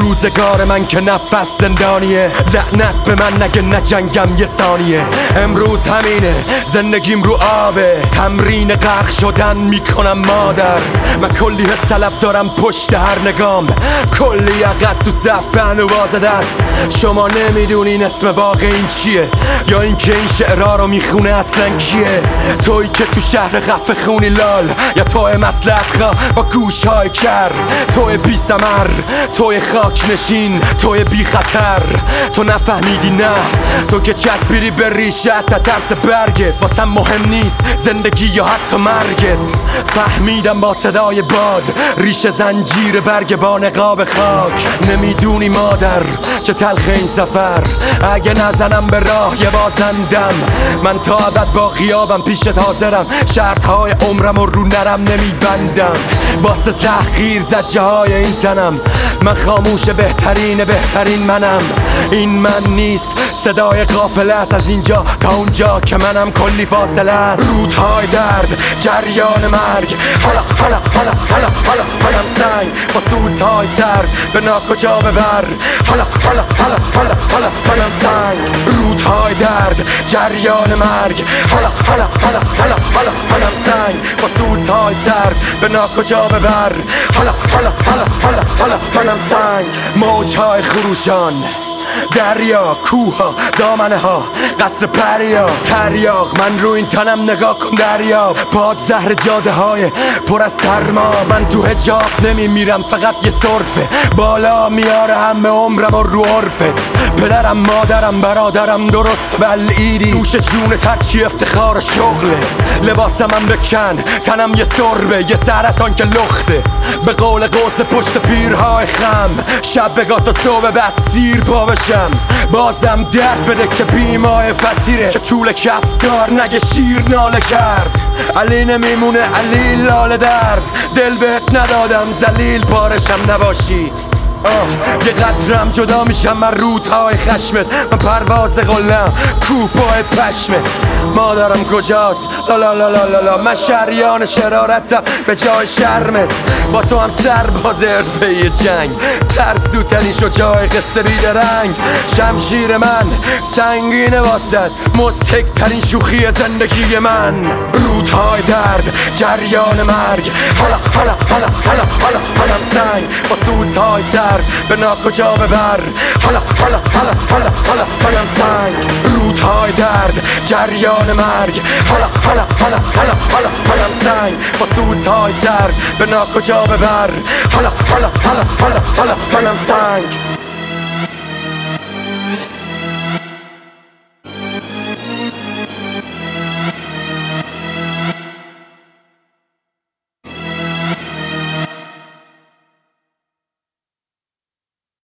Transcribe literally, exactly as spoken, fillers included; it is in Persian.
روزگار من که نفس زندانیه، لعنت به من نگه نجنگم یه ثانیه. امروز همینه زندگیم رو آبه، تمرین غرق شدن میکنم مادر. من کلی حس طلب دارم پشت هر نگام، کلی عقص تو صفحه و بازده است. شما نمیدونین اسم واقع این چیه، یا اینکه این شعرها رو میخونه اصلا کیه. توی که تو شهر خفه خونی لال، یا توی مسلحت خواه با گوش های کر، توی بی ثمر، توی خاک نشین، توی بی خطر. تو نفهمیدی نه، تو که چسبیدی به ریشت تا ترس برگت. واسم مهم نیست زندگی یا حتی مرگت. فهمیدم با صدای باد ریشه زنجیر برگ با نقاب خاک. نمیدونی مادر چه تلخ این سفر، اگه نزنم به راه یه بازندم. من تا ابد با غیابم پیشت حاضرم، شرطهای عمرم و رو نرم نمیبندم. واسه تحقیر زجه های این تنم، من خاموش بهترین بهترین منم. این من نیست، صدای قافله است از اینجا تا اونجا که منم کلی فاصله است. رودهای درد، جریان مرگ، حالا حالا حالا حالا حالا حالم سنگ با سوزهای سرد به ناکجا ببر. حالا حالا حالا حالا حالا حالم سنگ، رودهای درد، جریان مرگ، حالا حالا حالا حالا حالا حالم سنگ با سوزهای سرد به ناکجا ببر. حالا حالا حالا حالا حالا حالم سنگ. موجهای خروشان، دریا، کوها، دامنه ها، قصر پریا، تریاق. من رو این تنم نگاه کن دریا، باد زهر جاده های پر از سرما. من تو حجاب نمیمیرم، فقط یه صرفه بالا میاره همه عمرم و رو عرفت. پدرم، مادرم، برادرم درست بلعیدی، نوش جونت هرچی افتخار و شغله. لباسم هم بکن، تنم یه سربه، یه سرطان که لخته. به قول قوس پشت پیرهای خم، شب بگاه تا صبح بعد سیر پا بشم. بازم درد بده که بیمای فتیره، که طول کفتار نگه شیر ناله کرد. علی نمیمونه علی لاله درد، دل بهت ندادم ذلیل پارشم نباشی. آه یه قدرم جدا میشم من رودهای خشمت. من پرواز قلم کوپای پشمت. مادرم کجاست؟ لالا لالا لالا. من شریان شرارتم به جای شرمت. با تو هم سرباز حرفه جنگ، ترسوتنی شجاع قصه بیدرنگ. شمشیر من سنگینه واسد، مضحک ترین شوخی زندگی من. رودهای درد، جریان مرگ، حالا حالا حالا حالا حالا حالم سنگ با سوزهای سرد به ناکجا ببر. حالا حالا حالا حالا حالا حالم سنگ. رودهای درد، جریان مرگ، حالا حالا حالا حالا حالا حالم سنگ با سوزهای سرد به ناکجا ببر. حالا حالا حالا حالا حالا حالم سنگ.